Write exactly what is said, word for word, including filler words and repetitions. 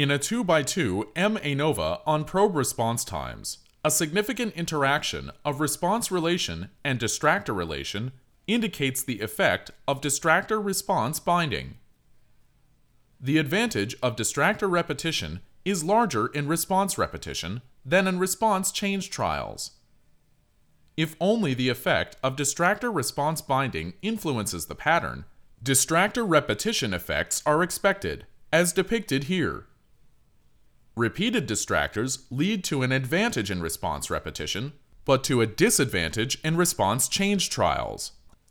In a two by two M ANOVA on probe response times, a significant interaction of response relation and distractor relation indicates the effect of distractor response binding. The advantage of distractor repetition is larger in response repetition than in response change trials. If only the effect of distractor response binding influences the pattern, distractor repetition effects are expected, as depicted here. Repeated distractors lead to an advantage in response repetition, but to a disadvantage in response change trials.